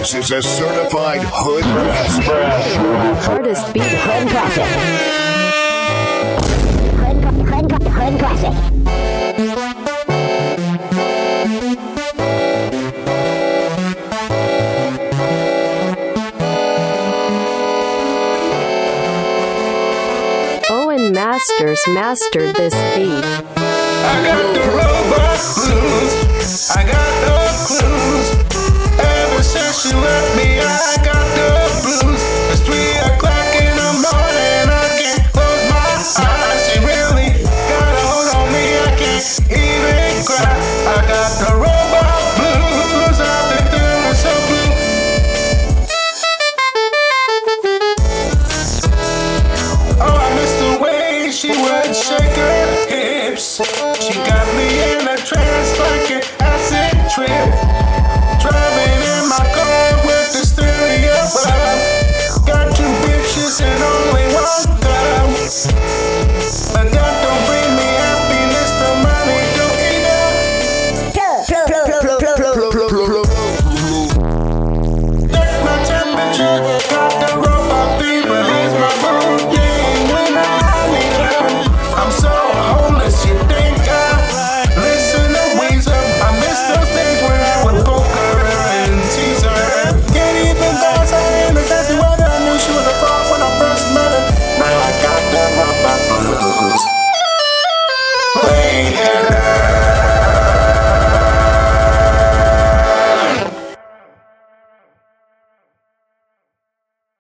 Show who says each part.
Speaker 1: This is a certified hood classic.
Speaker 2: Hardest beat hood classic. Hood classic. Owen Masters mastered this beat.
Speaker 3: I got the robot blues. I got no clues. Ever since you left me